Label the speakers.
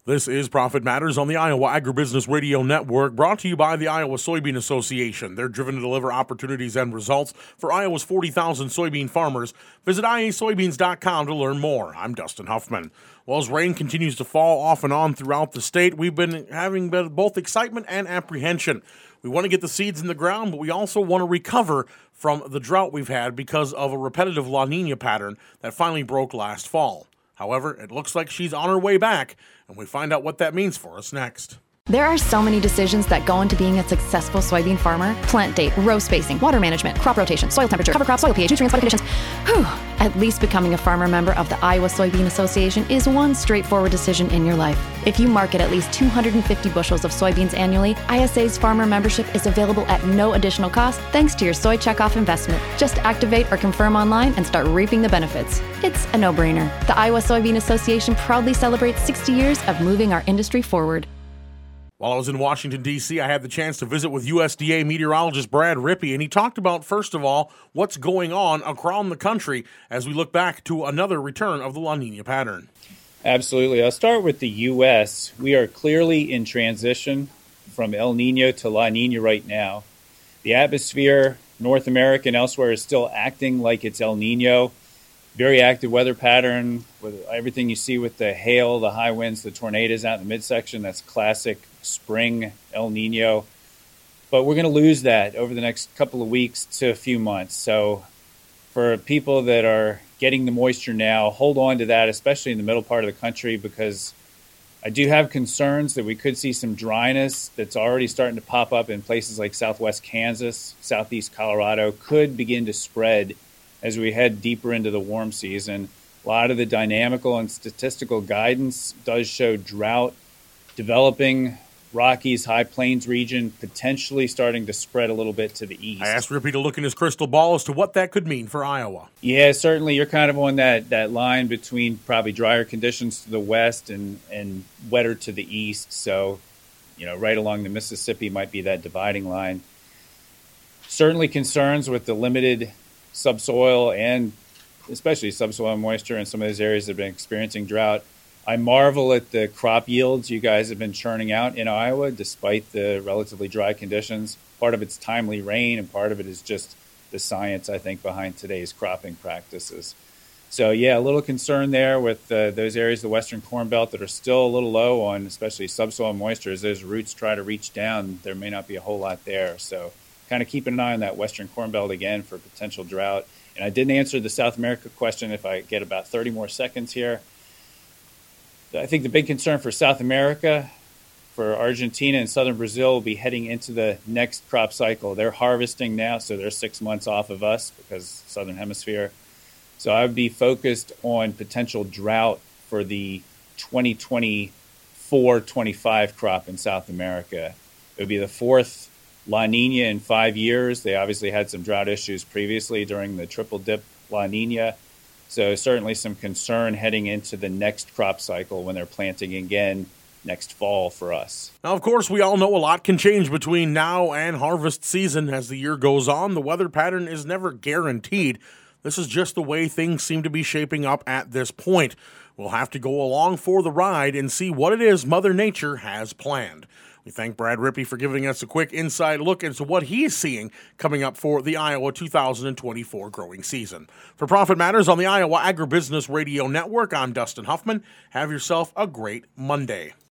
Speaker 1: This is Profit Matters on the Iowa Agribusiness Radio Network, brought to you by the Iowa Soybean Association. They're driven to deliver opportunities and results for Iowa's 40,000 soybean farmers. Visit iasoybeans.com to learn more. I'm Dustin Huffman. Well, as rain continues to fall off and on throughout the state, we've been having both excitement and apprehension. We want to get the seeds in the ground, but we also want to recover from the drought we've had because of a repetitive La Nina pattern that finally broke last fall. However, it looks like she's on her way back, and we find out what that means for us next.
Speaker 2: There are so many decisions that go into being a successful soybean farmer. Plant date, row spacing, water management, crop rotation, soil temperature, cover crop, soil pH, nutrients, flooding conditions. Whew. At least becoming a farmer member of the Iowa Soybean Association is one straightforward decision in your life. If you market at least 250 bushels of soybeans annually, ISA's farmer membership is available at no additional cost thanks to your soy checkoff investment. Just activate or confirm online and start reaping the benefits. It's a no-brainer. The Iowa Soybean Association proudly celebrates 60 years of moving our industry forward.
Speaker 1: While I was in Washington, D.C., I had the chance to visit with USDA meteorologist Brad Rippey, and he talked about, first of all, what's going on around the country as we look back to another return of the La Nina pattern.
Speaker 3: Absolutely. I'll start with the U.S. We are clearly in transition from El Nino to La Nina right now. The atmosphere, North America and elsewhere, is still acting like it's El Nino. Very active weather pattern with everything you see with the hail, the high winds, the tornadoes out in the midsection. That's classic spring El Nino. But we're going to lose that over the next couple of weeks to a few months. So for people that are getting the moisture now, hold on to that, especially in the middle part of the country, because I do have concerns that we could see some dryness that's already starting to pop up in places like southwest Kansas, southeast Colorado, could begin to spread as we head deeper into the warm season. A lot of the dynamical and statistical guidance does show drought developing, Rockies, High Plains region potentially starting to spread a little bit to the east.
Speaker 1: I asked Rippey to look in his crystal ball as to what that could mean for Iowa.
Speaker 3: Yeah, certainly you're kind of on that line between probably drier conditions to the west and wetter to the east. So, right along the Mississippi might be that dividing line. Certainly concerns with the limited subsoil and especially subsoil moisture in some of those areas that have been experiencing drought. I marvel at the crop yields you guys have been churning out in Iowa despite the relatively dry conditions. Part of it's timely rain, and part of it is just the science, I think, behind today's cropping practices. So, yeah, a little concern there with those areas of the western Corn Belt that are still a little low on especially subsoil moisture. As those roots try to reach down, there may not be a whole lot there. So kind of keeping an eye on that western Corn Belt again for potential drought. And I didn't answer the South America question if I get about 30 more seconds here. I think the big concern for South America, for Argentina and southern Brazil, will be heading into the next crop cycle. They're harvesting now, so they're 6 months off of us because southern hemisphere. So I would be focused on potential drought for the 2024-25 crop in South America. It would be the fourth La Nina in 5 years. They obviously had some drought issues previously during the triple dip La Nina. So certainly some concern heading into the next crop cycle when they're planting again next fall for us.
Speaker 1: Now, of course, we all know a lot can change between now and harvest season as the year goes on. The weather pattern is never guaranteed. This is just the way things seem to be shaping up at this point. We'll have to go along for the ride and see what it is Mother Nature has planned. We thank Brad Rippey for giving us a quick inside look into what he is seeing coming up for the Iowa 2024 growing season. For Profit Matters on the Iowa Agribusiness Radio Network, I'm Dustin Huffman. Have yourself a great Monday.